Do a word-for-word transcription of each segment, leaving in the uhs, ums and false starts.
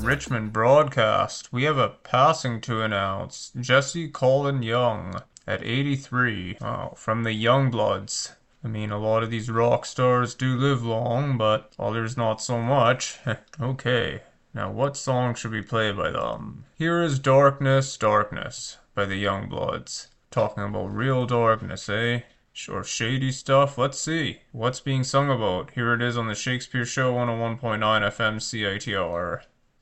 Richmond broadcast. We have a passing to announce. Jesse Colin Young at eighty-three. Oh, from the Youngbloods. I mean, a lot of these rock stars do live long, but others not so much. Okay, now what song should we play by them? Here is Darkness, Darkness by the Youngbloods. Talking about real darkness, eh? Or shady stuff? Let's see. What's being sung about? Here it is on the Shakespeare Show one oh one point nine F M C I T R.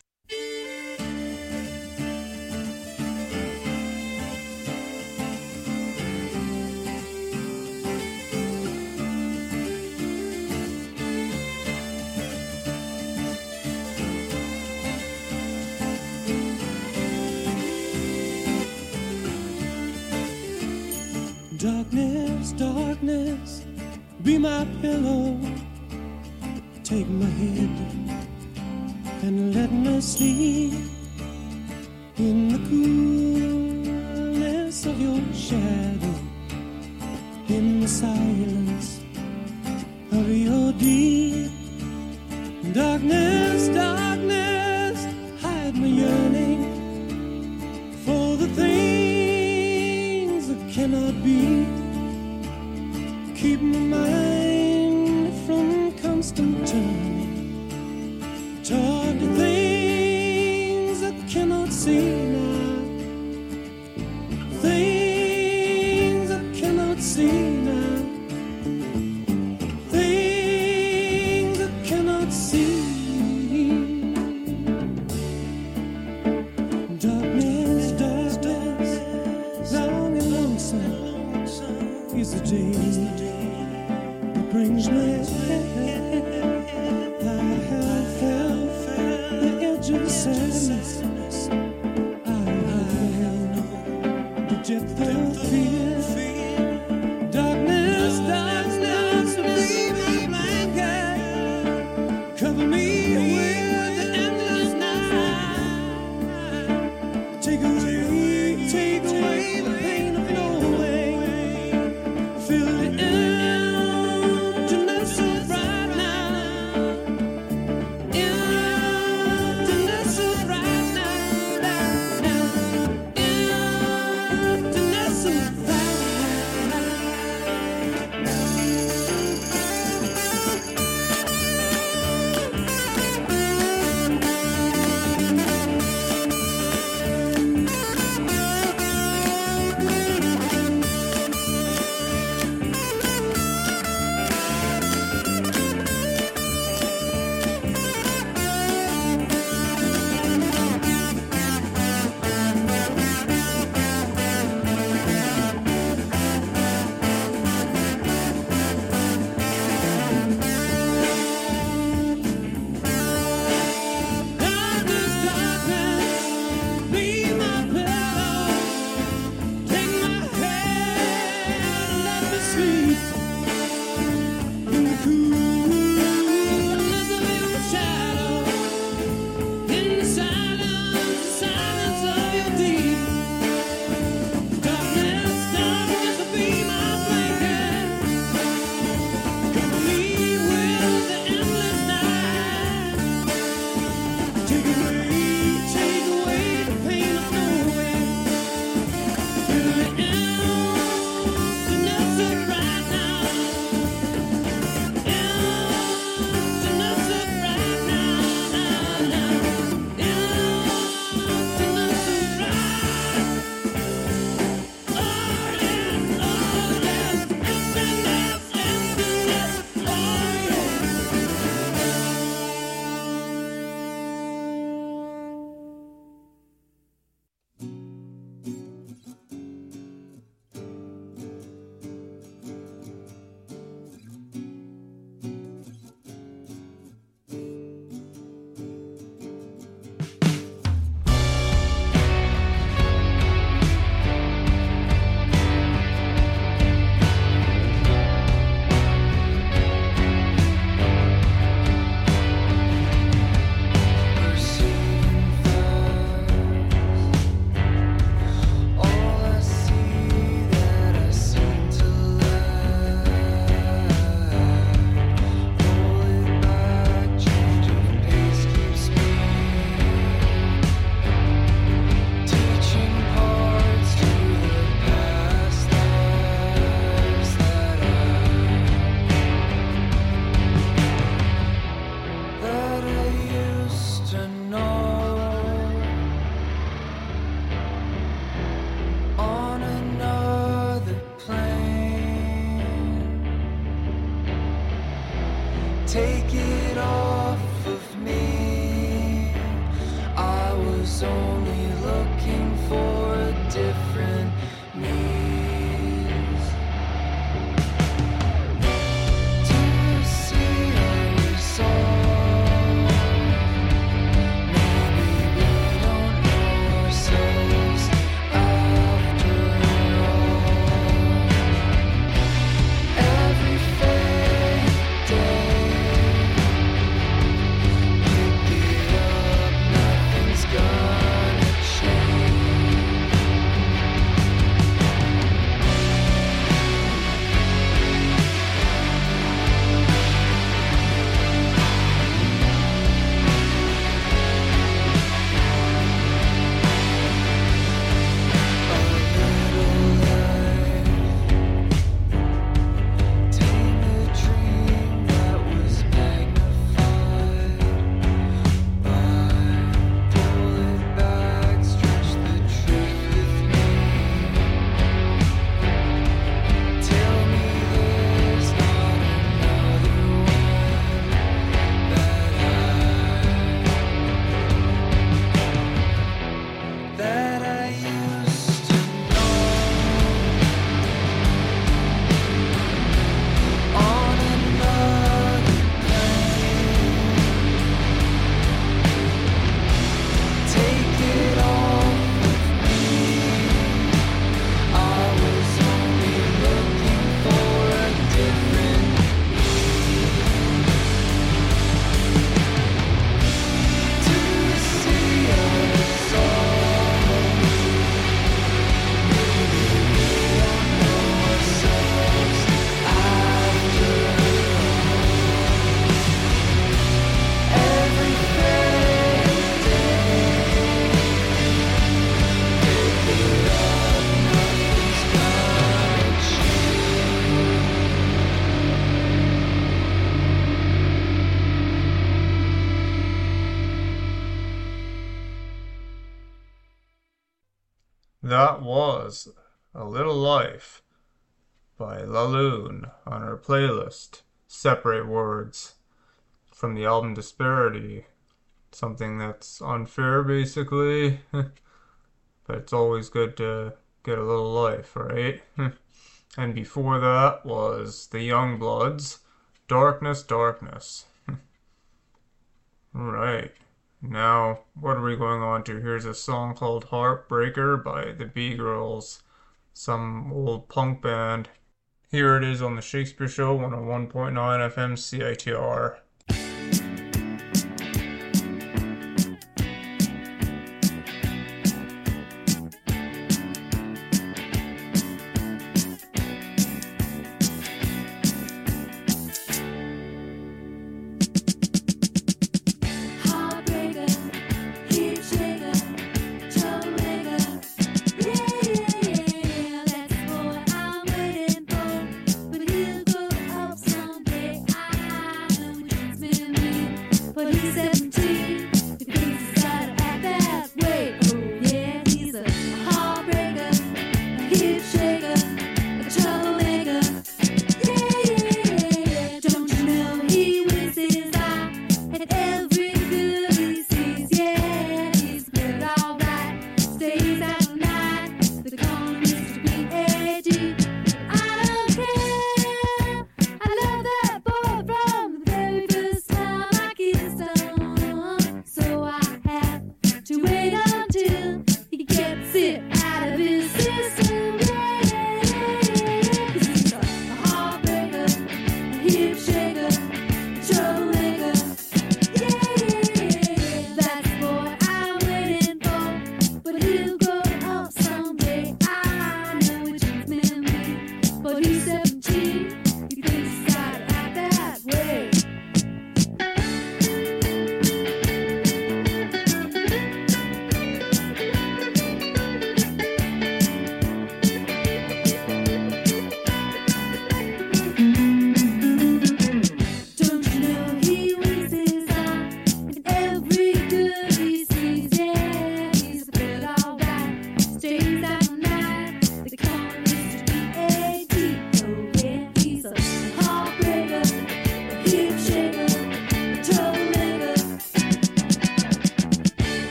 Darkness, darkness, be my pillow. Take my head and let me sleep in the coolness of your shadow, in the silence of your deep. Darkness, darkness, hide my yearning for the things that cannot be. Keep my mind from constant turning toward the things I cannot see now. Things I cannot see now. Things I cannot see. Darkness, darkness, long and lonesome is the day that brings me. I have felt the edge of sadness. I have the depth of fear. Darkness, darkness, be my blanket. Cover me with the endless night. Take away, take away the pain of knowing. Feel the emptiness so right now. Emptiness so right now. Now, emptiness so right now. Darkness, That was A Little Life by La Lune on our playlist, Separate Words, from the album Disparity. Something that's unfair, basically, but it's always good to get a little life, right? And before that was the Youngbloods, Darkness, Darkness. Right. Now, what are we going on to? Here's a song called Heartbreaker by the B-Girls, some old punk band. Here it is on the Shakespeare Show, one oh one point nine F M C I T R.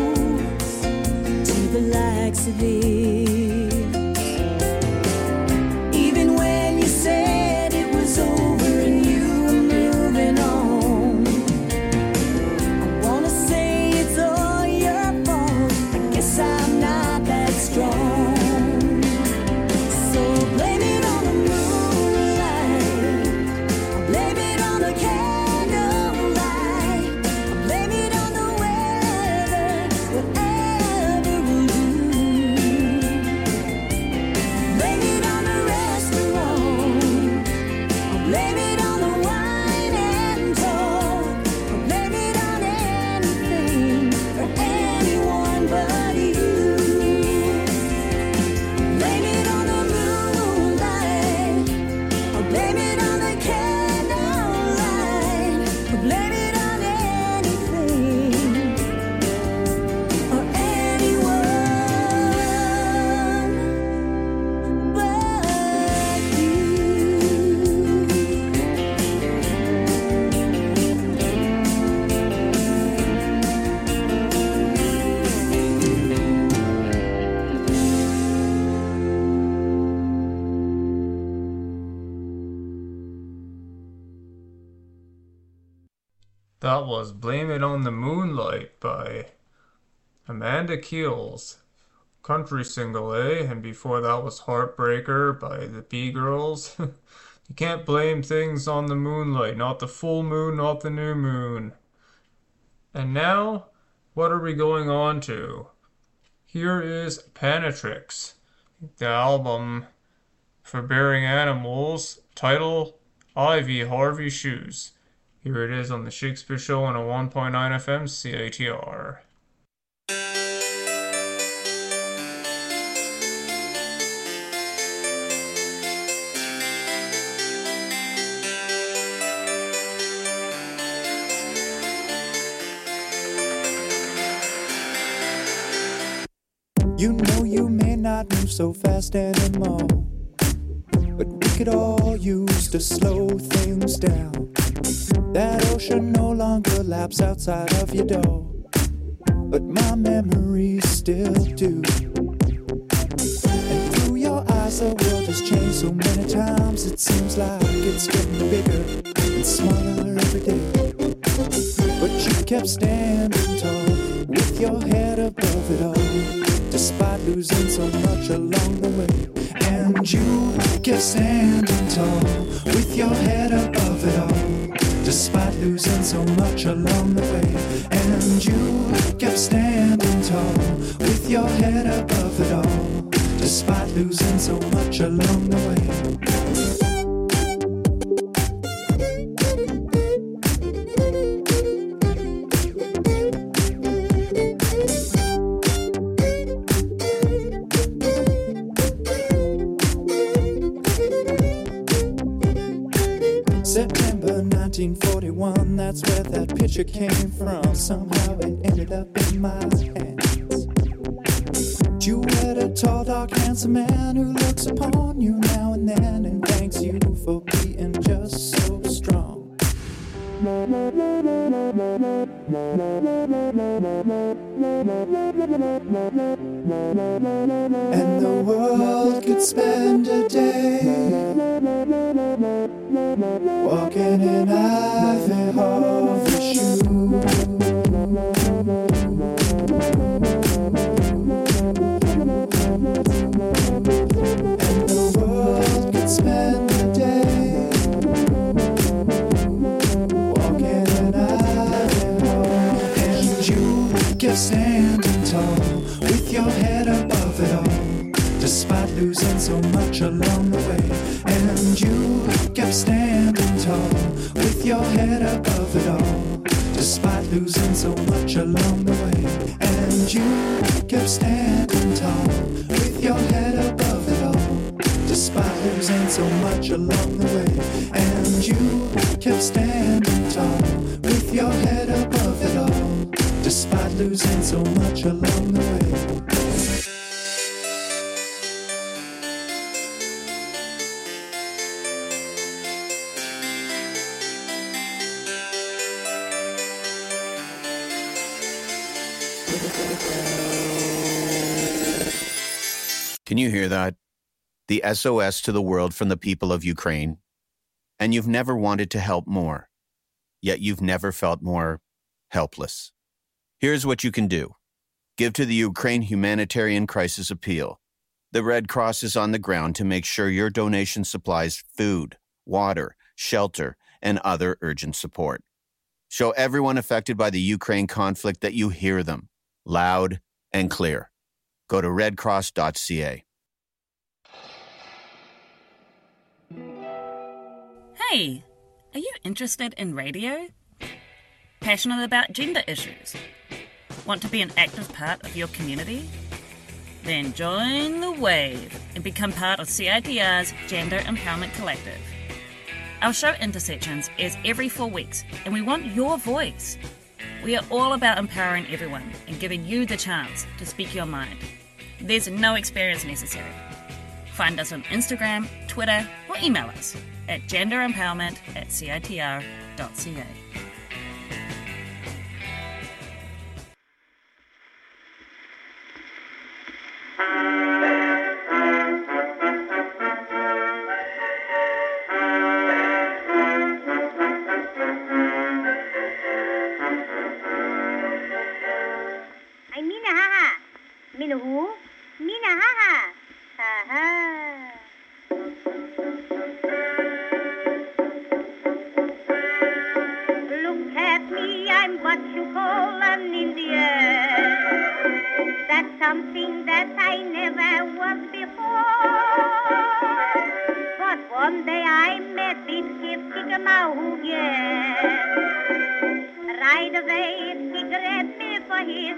Close to the likes of this. That was Blame It on the Moonlight by Amanda Keels. Country single, eh? And before that was Heartbreaker by the B-Girls. You can't blame things on the moonlight. Not the full moon, not the new moon. And now, what are we going on to? Here is Panatrix, the album for Bearing Animals, title Ivy Harvey Shoes. Here it is on the Shakespeare Show on a one point nine F M C I T R. You know you may not move so fast anymore, but we could all use to slow things down. That ocean no longer laps outside of your door, but my memories still do. And through your eyes the world has changed so many times, it seems like it's getting bigger and smaller every day. But you kept standing tall with your head above it all, despite losing so much along the way. And you kept standing tall with your head above it all, despite losing so much along the way. And you kept standing tall with your head above it all, despite losing so much along the way. September nineteen forty-one, that's where that picture came from. Somehow it ended up in my hands. You had a tall, dark, handsome man who looks upon you now and then and thanks you for being just so strong. And the world could spend a day walking in Ivy Harvey shoes. And the world could spend a day walking in Ivy Harvey. And you kept standing tall with your head above it all, despite losing so much along the way. And you kept standing tall with your head above it all, despite losing so much along the way. And you kept standing tall with your head above it all, despite losing so much along the way. And you kept standing tall with your head above it all, despite losing so much along the way. Can you hear that? The S O S to the world from the people of Ukraine. And you've never wanted to help more, yet you've never felt more helpless. Here's what you can do. Give to the Ukraine Humanitarian Crisis Appeal. The Red Cross is on the ground to make sure your donation supplies food, water, shelter, and other urgent support. Show everyone affected by the Ukraine conflict that you hear them, loud and clear. Go to red cross dot c a. Hey, are you interested in radio? Passionate about gender issues? Want to be an active part of your community? Then join the wave and become part of C I T R's Gender Empowerment Collective. Our show Intersections airs every four weeks and we want your voice. We are all about empowering everyone and giving you the chance to speak your mind. There's no experience necessary. Find us on Instagram, Twitter, or email us at genderempowerment at c i t r dot c a. Min who? Mina haha. Ha-ha. Look at me, I'm what you call an Indian. That's something that I never was before. But one day I met this skeptic Mahugian. Right away he grabbed me for his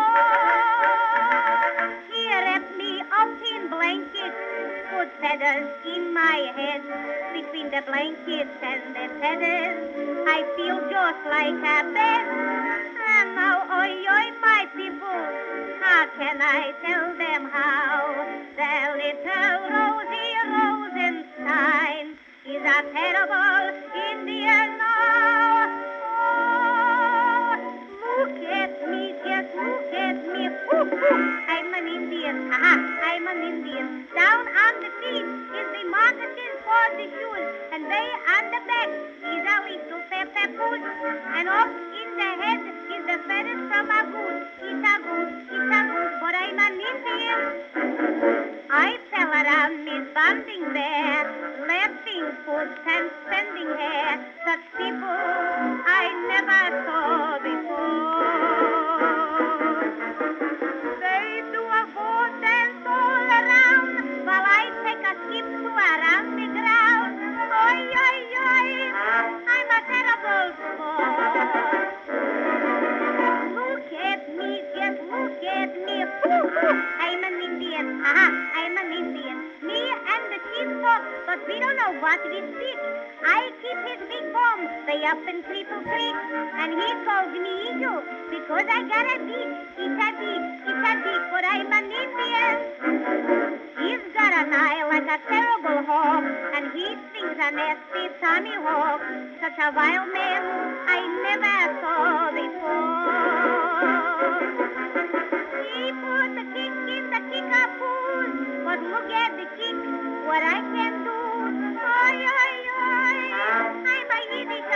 sword. He wrapped me up in blankets, put feathers in my head. Between the blankets and the feathers, I feel just like a bed. And now, oi, oi, my people, how can I tell them how? The little Rosie Rosenstein is a terrible Indian now. Oh, look at me, just look at me. Ooh, ooh, I'm an Indian, aha, I'm an Indian. Down on the feet is the moccasins for the shoes, and way on the back is a little pepper boot, and up in the head is the feathers from a goose. It's a goose, it's a goose, but I'm an Indian. I fell around Miss Bonding there, laughing foot and spending hair. Such people I never saw before. They do a boat dance all around, while I take a skip to around the ground. Oi, oi, oi, I'm a terrible sport. Look at me, just look at me. Ooh, ooh, I'm an Indian, aha, I'm an Indian. Me and the chief talk, but we don't know what we speak. I keep his big bomb way up in Cripple Creek, and he calls me Eagle because I got a beak. It's a beak, it's a beak, but I'm an Indian. He's got an eye like a terrible hawk, and he thinks a nasty Tommy Hawk. Such a wild man I never saw before. He put the kick in the kick-a-poos, but look at the kick, what I can do. Oi, oi, oi, I'm a Yiddish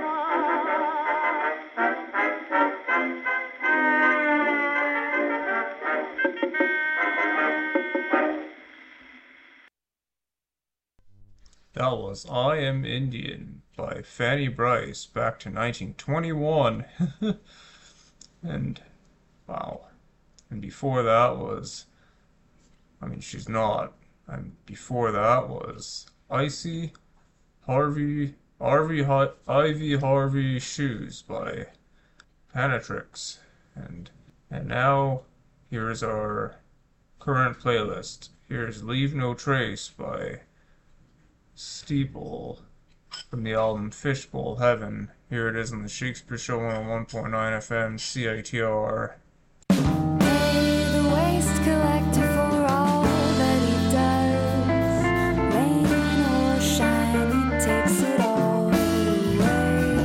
That was I Am Indian by Fanny Bryce back to nineteen twenty-one. And, wow. And before that was, I mean, she's not. And before that was Icy Harvey, Harvey, Ivy Harvey Shoes by Panatrix. And, and now, here's our current playlist. Here's Leave No Trace by Steeple from the album Fishbowl Heaven. Here it is on the Shakespeare Show on one point nine F M C I T R. The waste collector for all that he does, rain or shine, he takes it all away.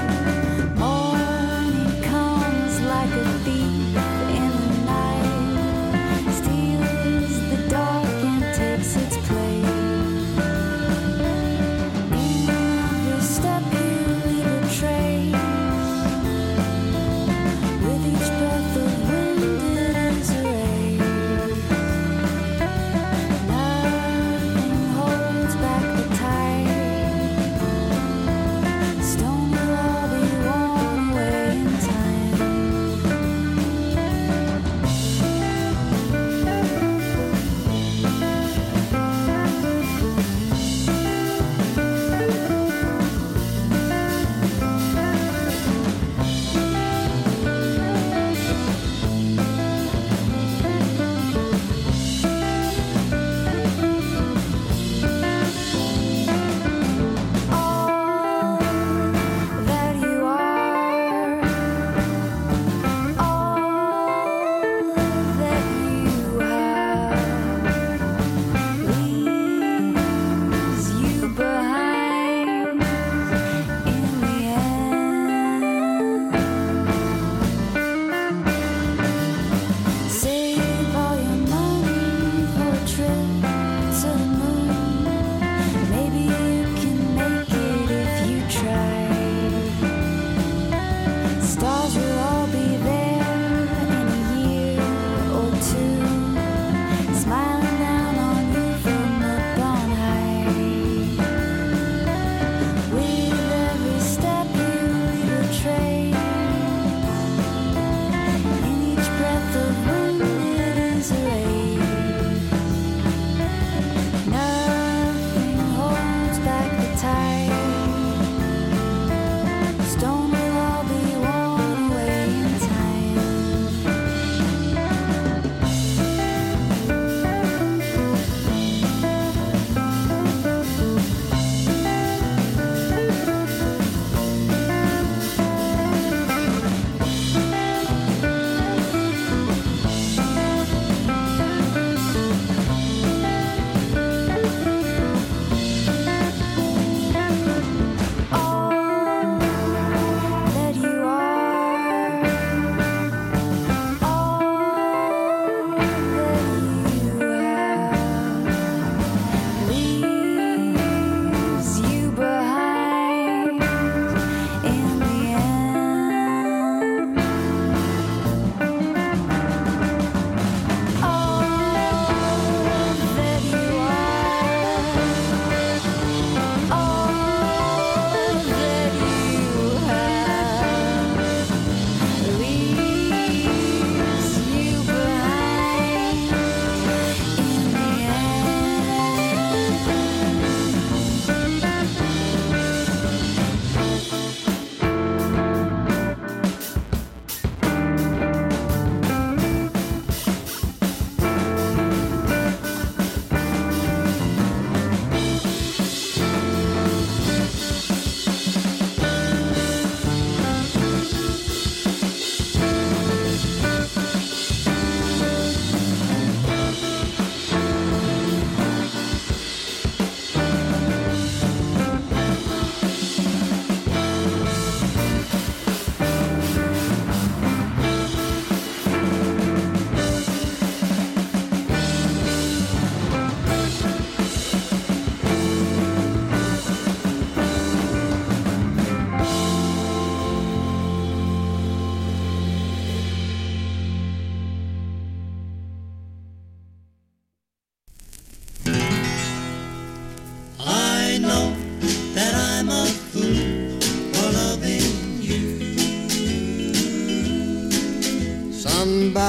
Morning comes like a thief in the night, steals the dark and takes its place. In every step you leave a trace, with each breath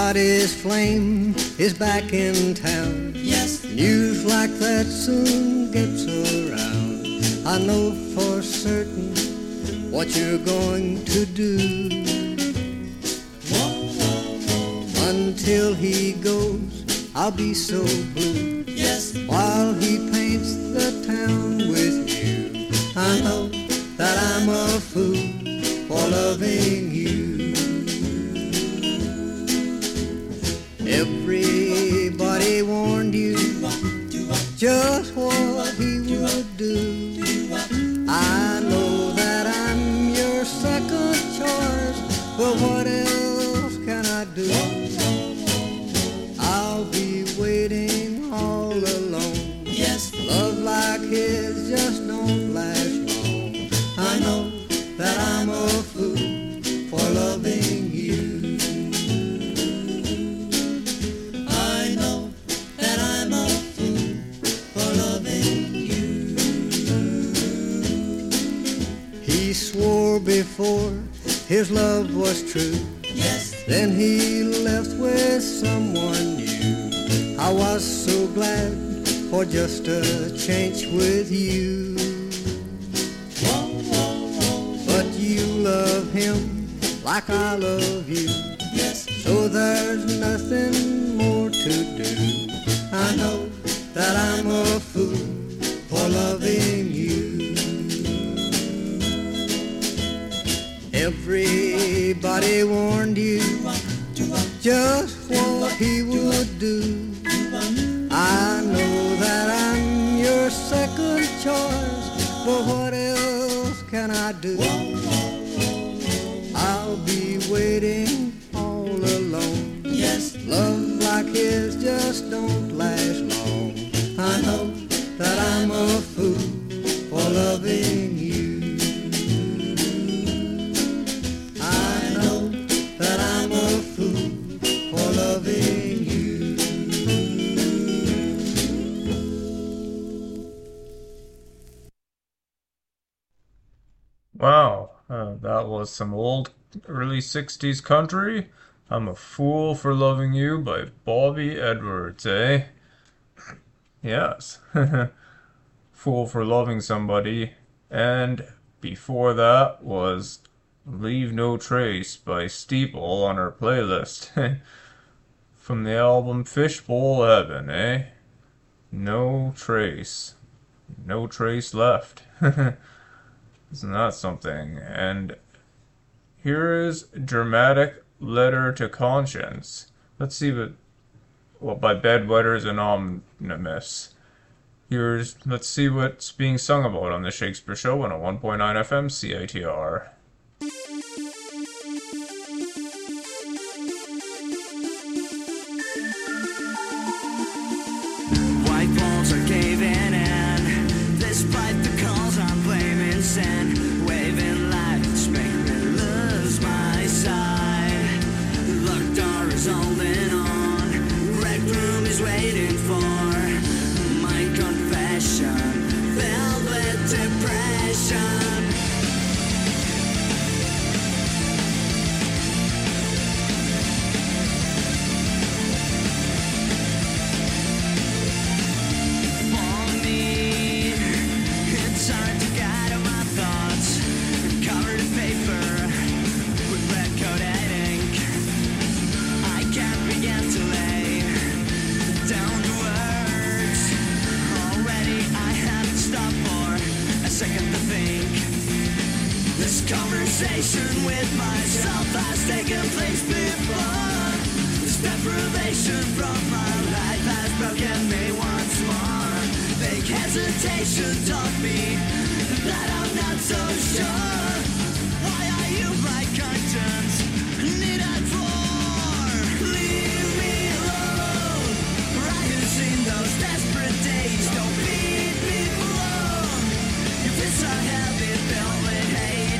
Scottish flame is back in town. Yes, news like that soon gets around. I know for certain what you're going to do. Until he goes, I'll be so blue. Yes, while he paints the town with you. I know that I'm a fool for loving you. Everybody warned you just what he would do. I know that I'm your second choice, but what else can I do? I'll be waiting all alone. Yes, love like his just don't last long. I know that I'm a fool for loving you. I know that I'm a fool for loving you. He swore before his love was true. Yes, then he left with someone new. I was so glad for just a change with you. But you love him like I love you. Yes, so there's nothing more to do. I know that I'm a fool for loving you. Everybody warned you just what he would do. I know that I'm your second choice, but what else can I do? I'll be waiting all alone. Yes, love like his just don't last long. I know that I'm a fool for loving you. I know that I'm a fool for loving you. Wow, uh, that was some old early sixties country. I'm a Fool for Loving You by Bobby Edwards, eh? Yes. Fool for Loving Somebody. And before that was Leave No Trace by Steeple on our playlist. From the album Fishbowl Heaven, eh? No trace. No trace left. Isn't that something? And here is Dramatic Letter to Conscience. Let's see what, well, by Bedwetters Anonymous. Here's, let's see what's being sung about on the Shakespeare Show on a one point nine F M C I T R. White walls are caving in, despite the calls I'm blaming sin. Waving lights make me lose my sight. Locked door is holding on, red room is waiting for my confession, filled with depression. Conversation with myself has taken place before. This deprivation from my life has broken me once more. Fake hesitation taught me that I'm not so sure. Why are you my conscience needed for? Leave me alone, for I have seen those desperate days. Don't beat me alone. Your fists are heavy, filled with hate.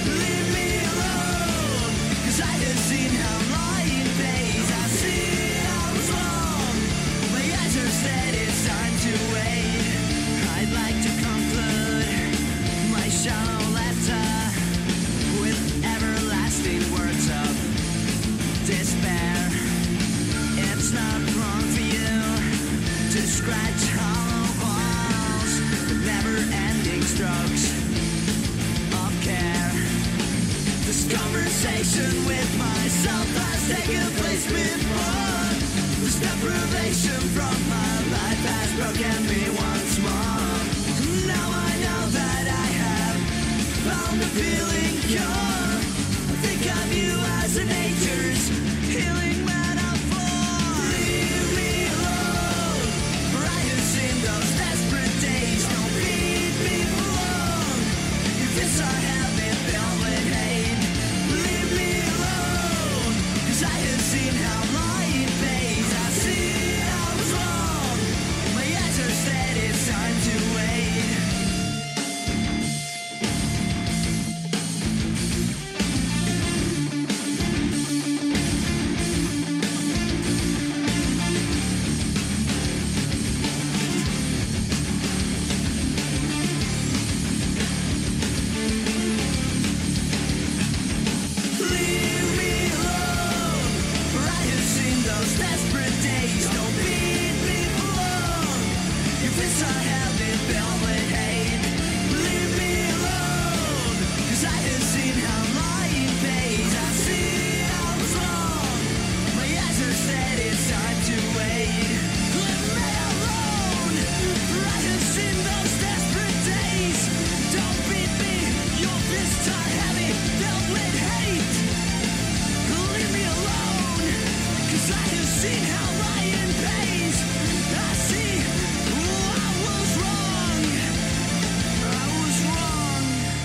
I have seen how lying pays. I've seen I was wrong. My eyes are steady, it's time to wait. I'd like to conclude my shallow letter to scratch hollow walls with never-ending strokes of care. This conversation with myself has taken place before. This deprivation from my life has broken me once more. Now I know that I have found a feeling cure. I think of you as a nature's healing metaphor. Leave me alone, for I have seen those desperate days. Don't leave me alone. Your fists are heavy, filled with hate. Leave me alone, 'cause I have seen how lying pays. I see I was wrong. My eyes are steady, it's time to wait. Leave me alone, for I have seen those desperate days. Don't leave me alone. Your fists are heavy, filled with hate. Leave me alone, 'cause I have seen how lying pays. I see I was wrong. My eyes are steady, it's time to wait. Leave me alone, for I have seen those desperate days. Don't beat me, your fists are heavy, filled with hate. Leave me alone, 'cause I have seen how lying pays. I see, oh, I was wrong. I was wrong.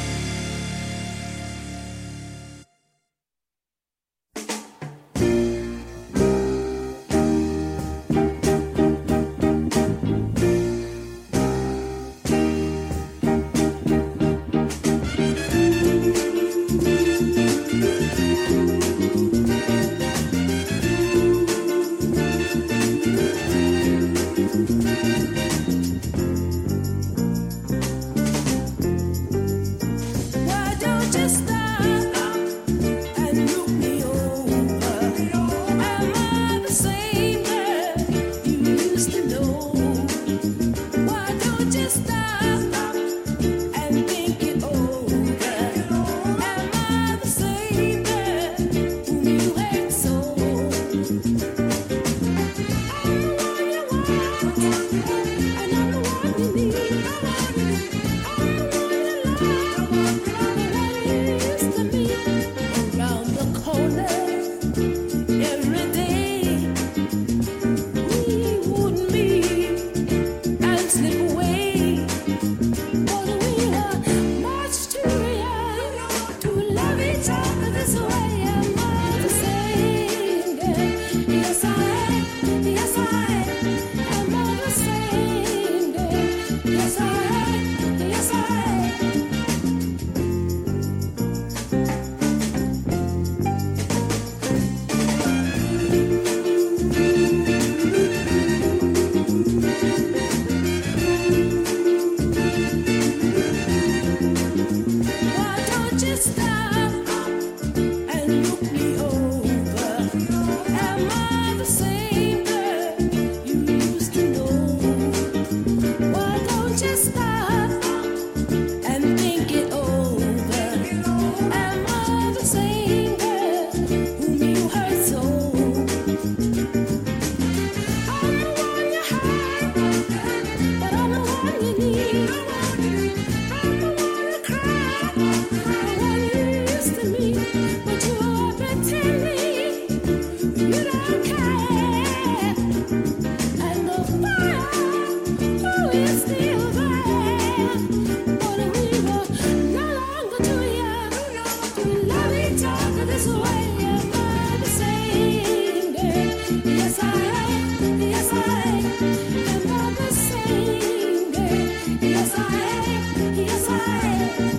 Why don't you stop and look me over? Am I the same girl you used to know? Why don't you stop and think it over? Am I the same girl whom you hate so? I'm the one you want, and I'm the one you need. I'm the one you love, I'm the one you used to be. Around the corner, every day, we would meet and slip away. But we were much too young to love each other this way. Am I the same girl? Yes, I am. Yes, I am. Am I the same girl? Yes, I am. Yes, I am. Why don't you stop and look me over? Am I the same girl you used to know? Why don't you stop and think it over? Am I the same girl whom you hurt so? I'm the one you hurt, but I'm the one you need. I'm the one you cry, the one you used to me, but you are pretending you don't care. And the fire, oh, is still there, but we were no longer too young to love each other this way. Am I the same girl? Yes, I am. Yes, I am. Am I the same girl? Yes, I am. Yes, I am.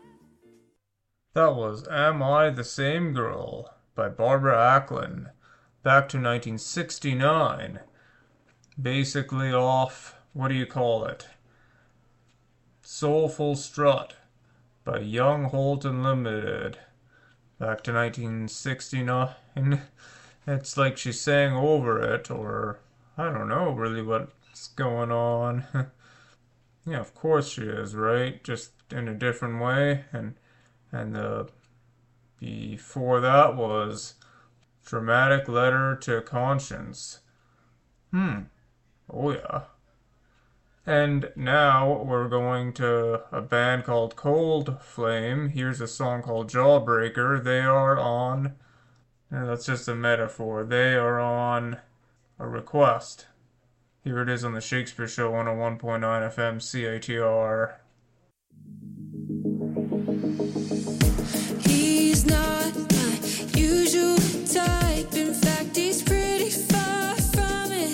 That was Am I the Same Girl by Barbara Acklin. back to nineteen sixty-nine. Basically off, what do you call it? Soulful Strut by Young Holton Limited. Back to nineteen sixty-nine. It's like she sang over it, or I don't know really what's going on. Yeah, of course she is, right? Just in a different way. And and the before that was Dramatic Letter to Conscience. Hmm. Oh yeah. And now we're going to a band called Cold Flame. Here's a song called Jawbreaker. They are on, and that's just a metaphor, they are on a request. Here it is on the Shakespeare Show, one oh one point nine F M C A T R. He's not my usual type. In fact, he's pretty far from it.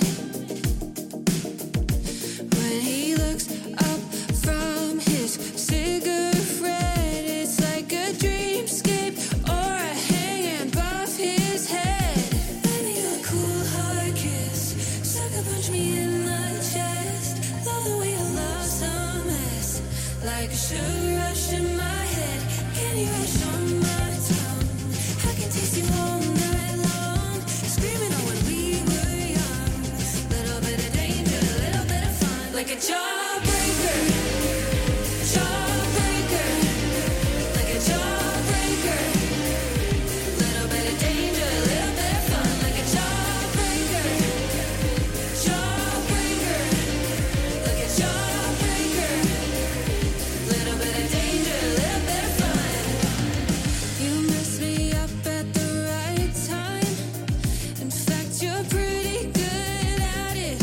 When he looks up from his cigarette, it's like a dreamscape or a hanging above his head. Let me a cool hard kiss, sucker punch me in the chest. Love the way I love some mess, like a sugar rush in my head. Can you rush on my tongue? I can taste you all night long, screaming on when we were young. Little bit of danger, little bit of fun, like a jawbreaker, jawbreaker, like a jawbreaker. Little bit of danger, little bit of fun, like a jawbreaker, jawbreaker, like a jawbreaker. Little bit of danger, little bit of fun. You mess me up at the right time. In fact, you're pretty good at it.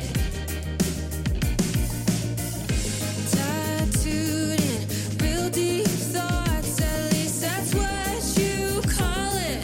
Tattooed in real deep thoughts, at least that's what you call it.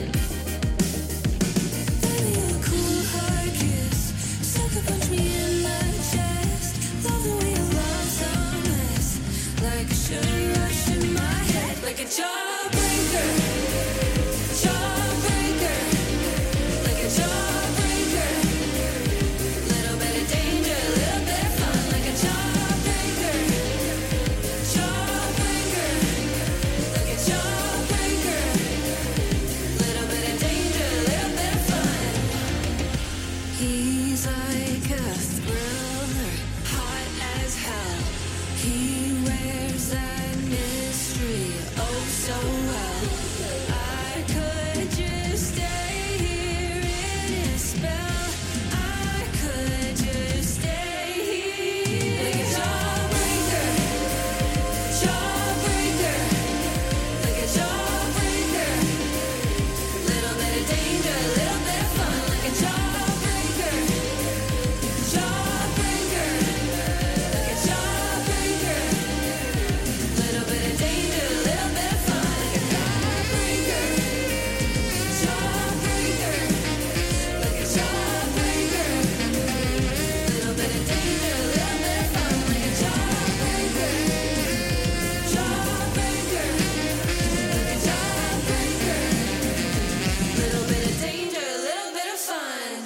Let me a cool hard kiss, sucker punch me in the chest. Love the way you love some mess, like a sugar rush in my head, like a jawbreaker, jawbreaker, like a jawbreaker. Little bit of danger, little bit of fun, like a jawbreaker, jawbreaker, like a jawbreaker. Little bit of danger, little bit of fun. He's like a thriller, hot as hell. He wears that mystery oh so well. I could just stay here in his spell. I could just stay here. Like a jawbreaker, jawbreaker, like a jawbreaker. Little bit of danger, little bit of fun, like a jawbreaker, jawbreaker, like a jawbreaker. Little bit of danger, little bit of fun, like a jawbreaker, jawbreaker, like a jawbreaker. Little bit of danger, little bit of fun, like a jawbreaker, jawbreaker, like a jawbreaker. Little bit of danger, little bit of fun.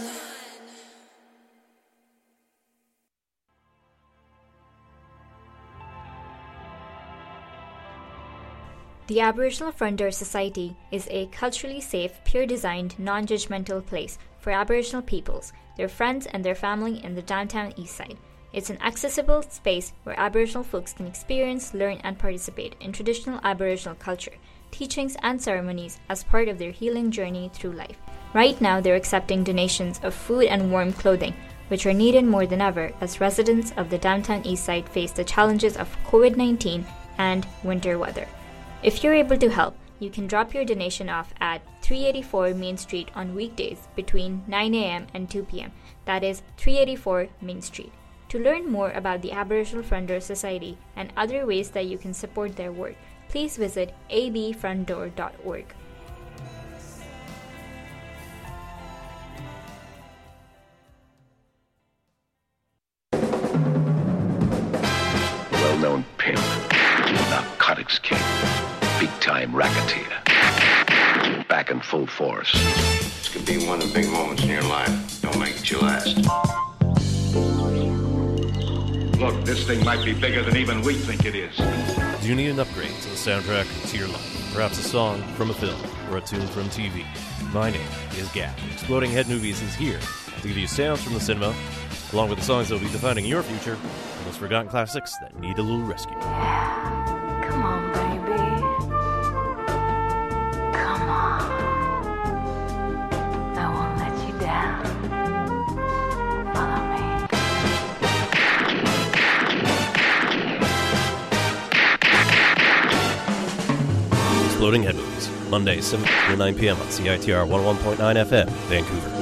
The Aboriginal Frontier Society is a culturally safe, peer-designed, non-judgmental place for Aboriginal peoples, their friends and their family in the downtown east side. It's an accessible space where Aboriginal folks can experience, learn and participate in traditional Aboriginal culture, teachings and ceremonies as part of their healing journey through life. Right now they're accepting donations of food and warm clothing, which are needed more than ever as residents of the downtown east side face the challenges of covid nineteen and winter weather. If you're able to help, you can drop your donation off at three eighty-four Main Street on weekdays between nine a.m. and two p.m. That is three eighty-four Main Street. To learn more about the Aboriginal Frontier Society and other ways that you can support their work, please visit a b front door dot org. Well-known pimp, narcotics king, big-time racketeer, back in full force. could be one of the big moments in your life. Don't make it your last. Look, this thing might be bigger than even we think it is. Do you need an upgrade to the soundtrack to your life? Perhaps a song from a film or a tune from T V? My name is Gap. Exploding Head Movies is here to give you sounds from the cinema, along with the songs that will be defining your future, and those forgotten classics that need a little rescue. Come on, baby. Come on. I won't let you down. Follow me. Exploding Head Movies, Monday, seven to nine p.m. on C I T R one oh one point nine F M, Vancouver.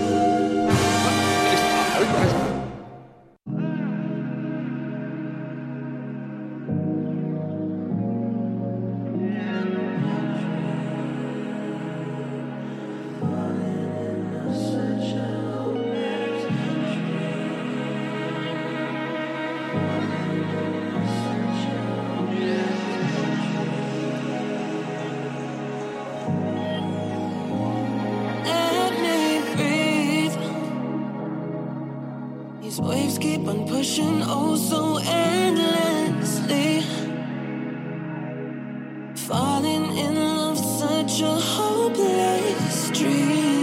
Let me breathe. These waves keep on pushing oh so endlessly. Falling in love, such a hopeless dream.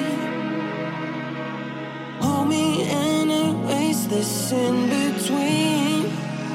Hold me and erase this in between.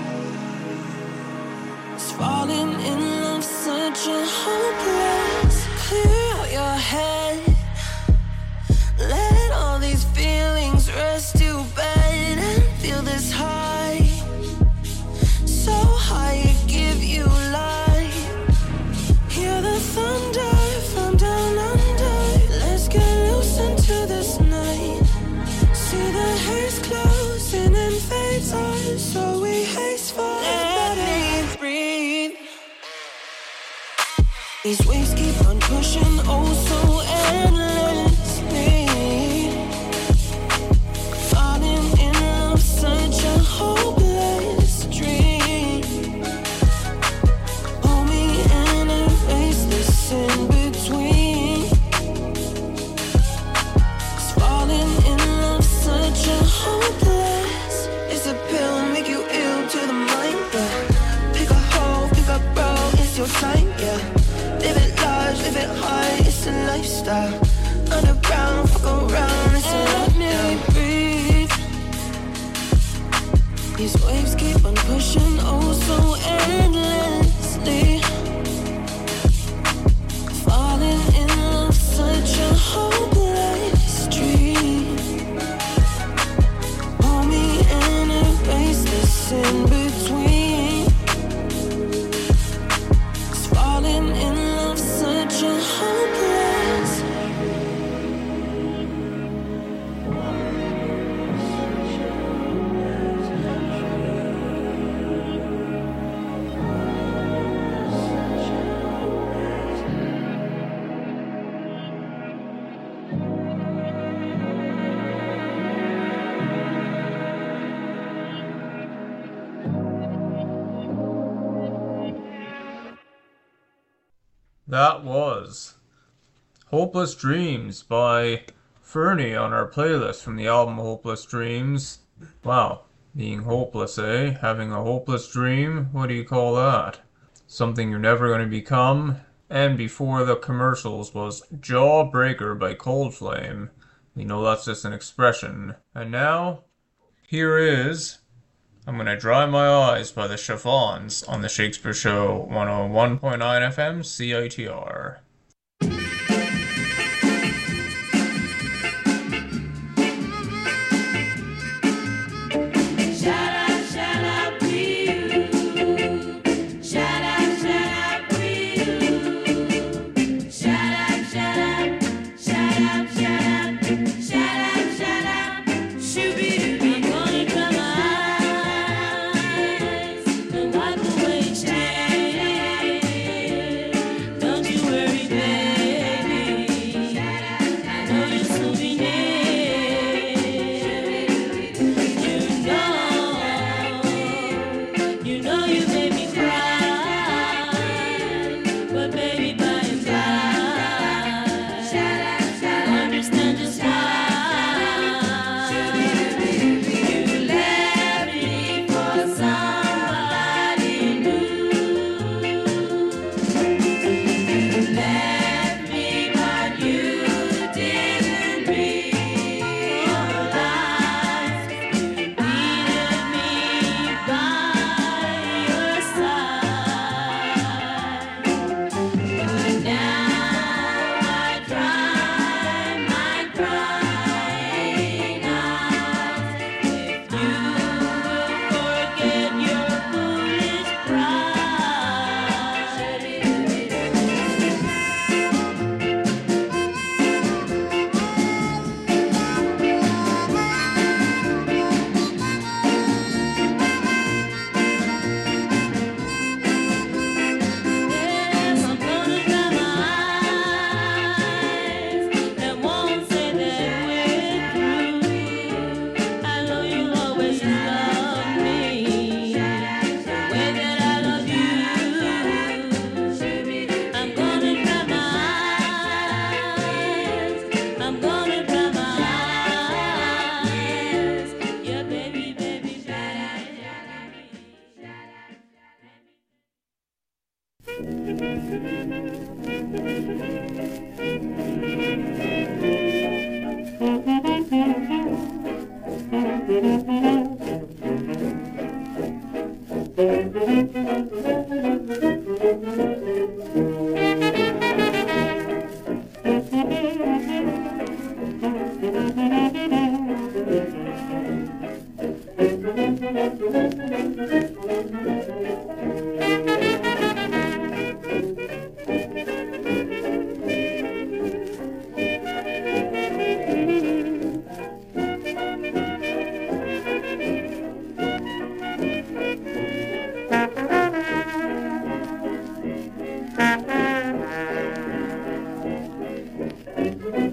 It's falling in love, such a hopeless. Clear out your head. Let all these feelings rest to bed and feel this high. So high it give you life. Hear the thunder from down under. Let's get loose into this night. See the haze closing and fades on. So we haste for Let me breathe. These waves keep on pushing oh so endlessly. Falling in love, such a hopeless dream. Hold me and erase this in between. It's falling in love, such a hopeless. It's a pill, make you ill to the mind, yeah. Pick a hole, pick a road, it's your time, yeah. Live it large, live it high, it's a lifestyle. Underground, fuck around, it's a let me breathe. These waves keep on pushing oh so endlessly. Falling in love, such a hopeless dream. Hold me and erase this in between. It's falling in love, such a hopeless. That was Hopeless Dreams by Fernie on our playlist from the album Hopeless Dreams. Wow, being hopeless, eh? Having a hopeless dream? What do you call that? Something you're never going to become? And before the commercials was Jawbreaker by Coldflame. You know that's just an expression. And now, here is I'm Gonna Dry My Eyes by the Chiffons on the Shakespeare Show one oh one point nine F M C I T R. Don't you worry.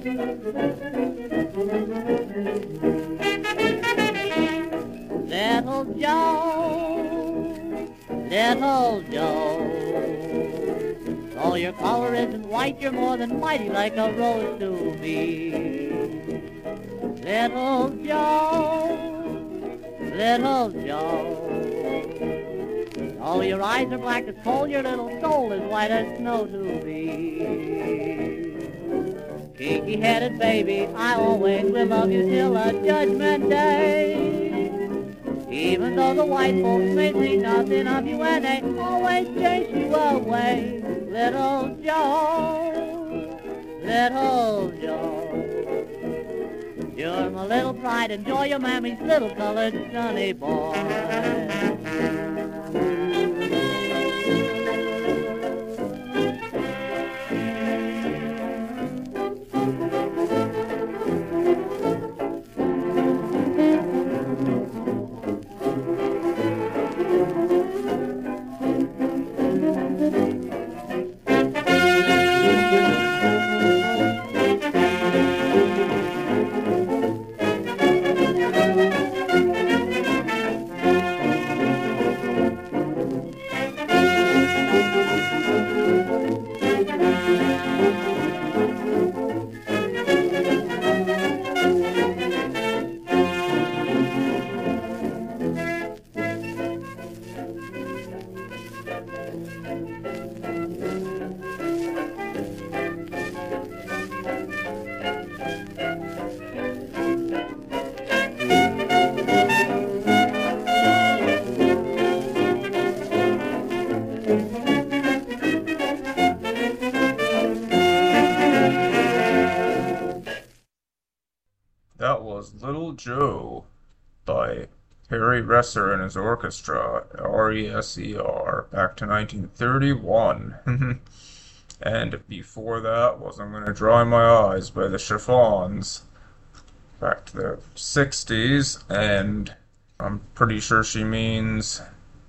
Little Joe, little Joe, though your color isn't white, you're more than mighty like a rose to me. Little Joe, little Joe, oh, your eyes are black as coal, your little soul is white as snow to me. Kinky-headed baby, I always will love you till a judgment day. Even though the white folks may see nothing of you and they always chase you away. Little Joe, little Joe, you're my little pride and joy, your mammy's little colored sunny boy. That was Little Joe by Harry Resser and his orchestra, R E S E R, back to nineteen thirty-one. And before that was I'm Gonna Dry My Eyes by the Chiffons, back to the sixties, and I'm pretty sure she means...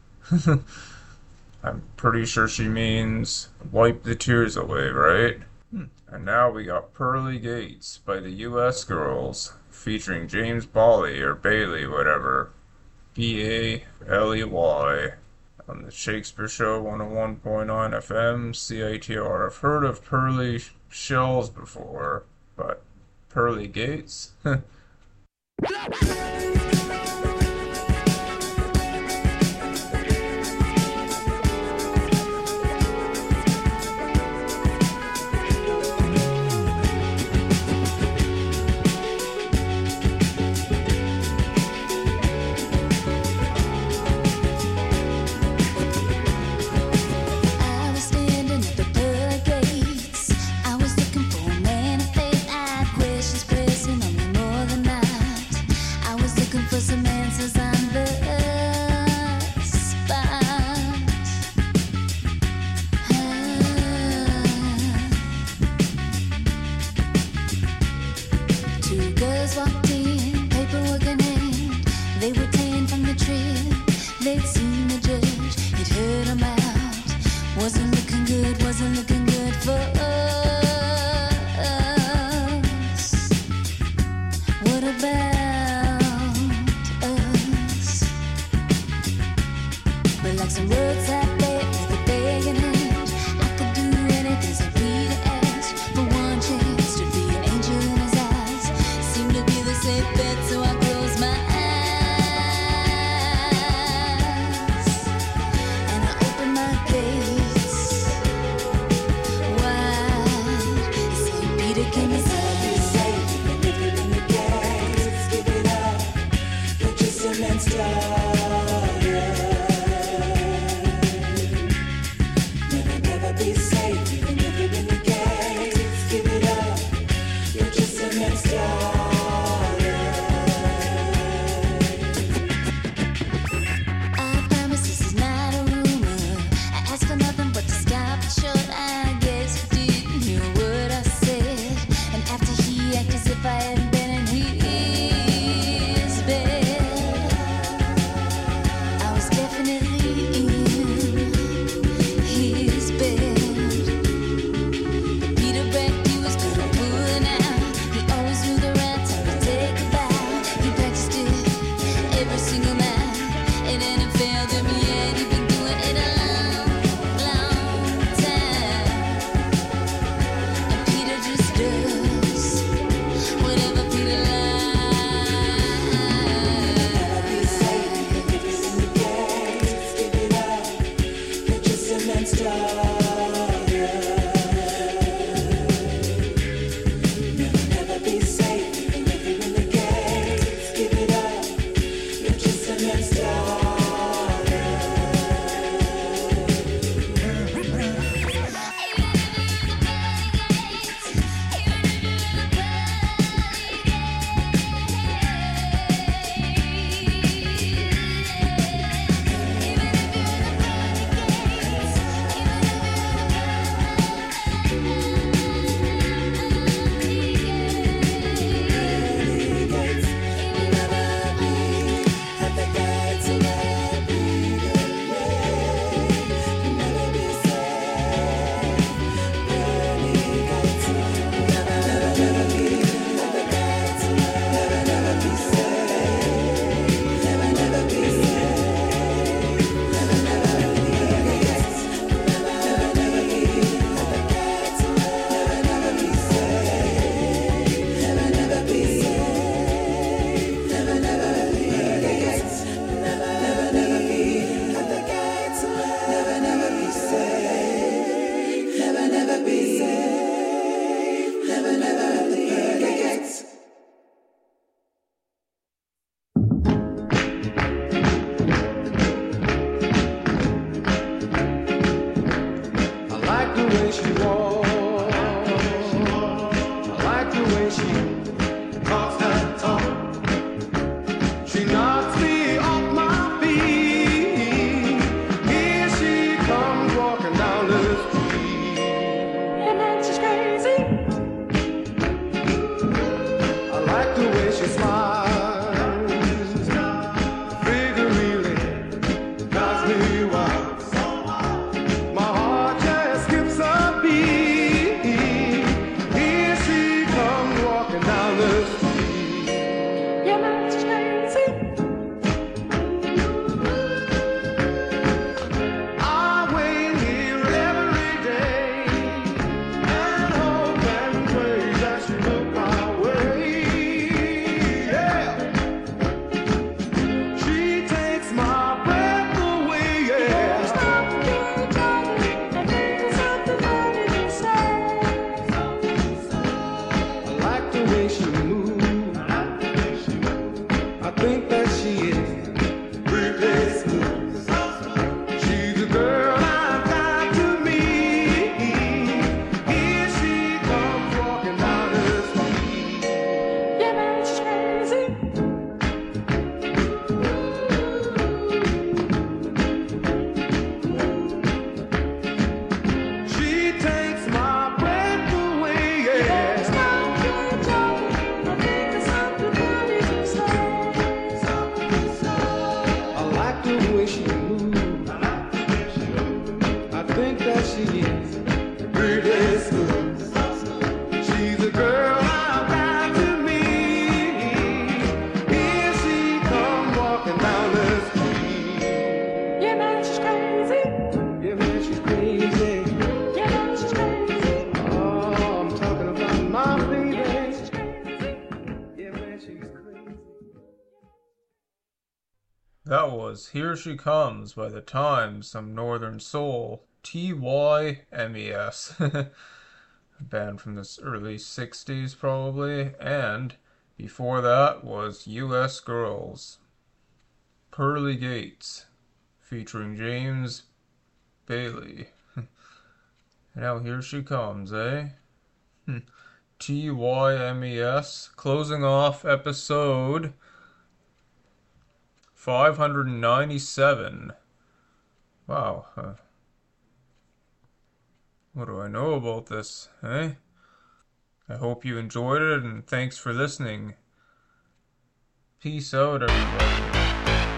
I'm pretty sure she means Wipe the Tears Away, right? And now we got Pearly Gates by the U S Girls, featuring James Bawley, or Bailey, whatever. B A L E Y. On the Shakespeare Show one oh one point nine F M, C I T R. I've heard of Pearly Shells before, but Pearly Gates? I was standing at the pearly gates. I was looking for a man of faith. I had questions pressing on me more than not. I was looking for some answers on the spot. Two girls walked in, paperwork in hand. They were tan from the trip. They'd seen the judge, it hurt them out. Wasn't looking good, wasn't looking good for us. What about us? But like some roadside bed with a begging hand, I could do anything so Peter asked for one chance to be an angel in his eyes. Seemed to be the safe bet, so I closed my eyes and I opened my gates wide. Saint Peter came and said, "Be safe, if you're in the gates, give it up. You're just a man's daughter. Never, never be safe, even if you're in the gates, give it up. You're just a man's daughter." I promise this is not a rumor. I asked for nothing but to stop it short. I guess you didn't hear what I said. And after he acted as if I hadn't been in his bed, I was definitely in his bed. But Peter Beck, he was gonna pull it out. she talks that talk. She knocks me off my feet. Here she comes walking down the street. And then she's crazy. I like the way she smiles. Figure really drives me wild. My heart just skips a beat. Here she comes walking down the street. Yeah, man, she's crazy. I wait here every day and hope and pray that she look my way. Yeah, she takes my breath away. Yeah, stop being jolly and think of something funny to say. I like the way she moves. I think that she is pretty smooth. She's the girl I've got to meet. Here she comes walking down the street. Yeah, man, she's crazy. She takes my breath away. Yeah, stop being jolly and think of something funny to say. I like the way she moves. I think that she is pretty smooth. She's the girl I've got to meet. Here she comes walking down the street. Yeah, man, she's crazy. Yeah, man, she's crazy. Yeah, man, she's crazy. Oh, I'm talking about my baby. Yeah, man, she's crazy. Yeah, man, she's crazy. That was Here She Comes by The Times, some Northern Soul, T Y M E S. A band from the early sixties, probably. And before that was U S Girls, Pearly Gates, featuring James Bailey. Now Here She Comes, eh? T Y M E S, closing off episode five hundred ninety-seven. Wow. Uh, what do I know about this, eh? I hope you enjoyed it, and thanks for listening. Peace out, everybody.